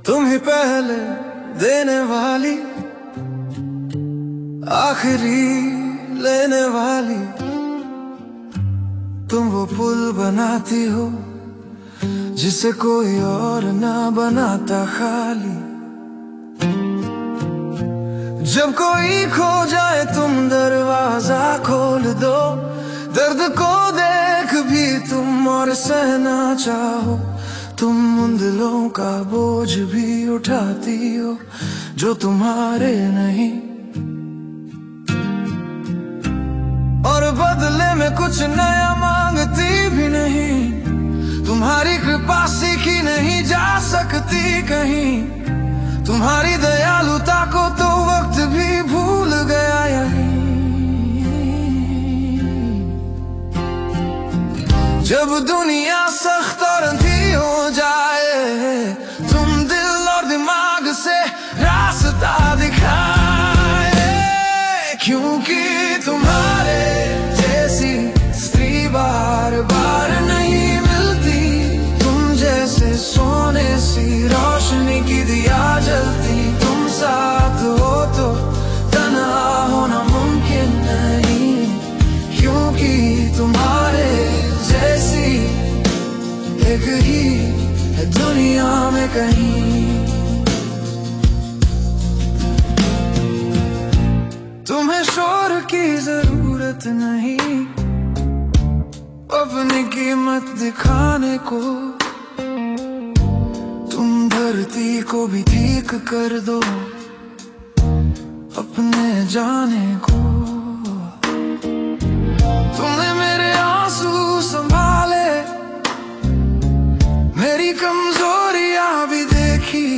तुम ही पहले देने वाली, आखिरी लेने वाली। तुम वो पुल बनाती हो जिसे कोई और ना बनाता खाली। जब कोई खो जाए तुम दरवाजा खोल दो, दर्द को देख भी तुम और सहना चाहो। तुम उन दिलों का बोझ भी उठाती हो जो तुम्हारे नहीं, और बदले में कुछ नया मांगती भी नहीं। तुम्हारी कृपा सीखी नहीं जा सकती कहीं, तुम्हारी दयालुता को तो वक्त भी भूल गया यहीं। जब दुनिया सख्त और अंधी हो जाए, तुम दिल और दिमाग से रास्ता दिखाए। क्योंकि तुम्हारे जैसी स्त्री बार बार नहीं मिलती, तुम जैसे सोने सी रोशनी की दिया जलती। तुम साथ हो तो तन्हा होना मुमकिन नहीं, क्योंकि तुम्हारे जैसी एक ही है दुनिया में कहीं। तुम्हें शोर की जरूरत नहीं अपनी कीमत दिखाने को, तुम धरती को भी ठीक कर दो अपने जाने को। तुमने मेरे आंसू संभाले, मेरी कमजोरियां भी देखी,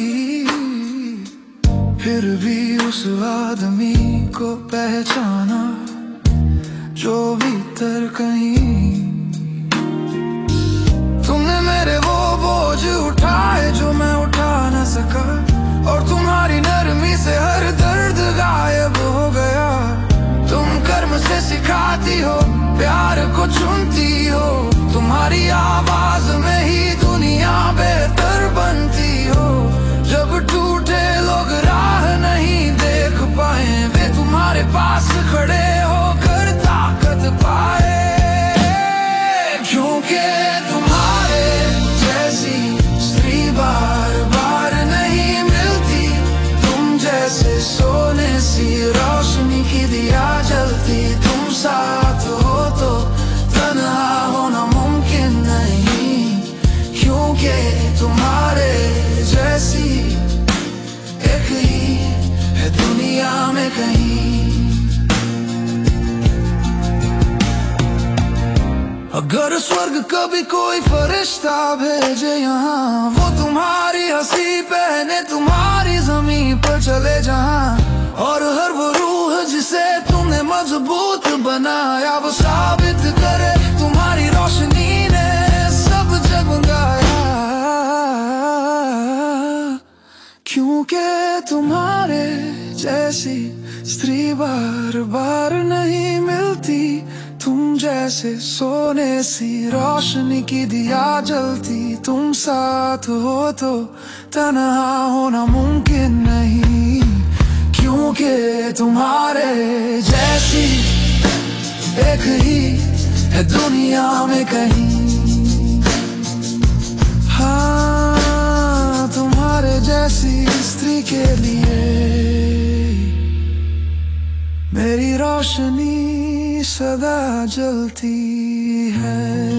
फिर भी उस आदमी को पहचाना जो भीतर कहीं। तुमने मेरे वो बोझ उठाए जो मैं उठा न सका, और तुम्हारी नरमी से हर दर्द गायब हो गया। तुम कर्म से सिखाती हो, प्यार को चुनती हो, तुम्हारी आवाज में ही दुनिया बेहतर बनती हो। जब टूटे लोग राह नहीं देख पाए, वे तुम्हारे पास खड़े होकर ताकत पाए। क्योंकि तुम्हारे जैसी स्त्री बार बार नहीं मिलती, तुम जैसे सोने सी रोशनी की दिया जलती। तुम साथ हो तो तन्हा होना मुमकिन नहीं, क्योंकि तुम्हारे जैसी एक ही है दुनिया में कहीं। अगर स्वर्ग कभी कोई फरिश्ता भेजे यहाँ, वो तुम्हारी हंसी पहने तुम्हारी जमीन पर चले जहाँ, और हर वो रूह जिसे तुमने मजबूत बनाया, वो साबित करे तुम्हारी रोशनी ने सब जगमगाया। क्योंकि तुम्हारे जैसी स्त्री बार बार नहीं मिलती, तुम जैसे सोने सी रोशनी की दिया जलती। तुम साथ हो तो तन्हा होना मुमकिन नहीं, क्योंकि तुम्हारे जैसी एक ही है दुनिया में कहीं। हाँ, तुम्हारे जैसी स्त्री के लिए मेरी रोशनी सदा जलती है।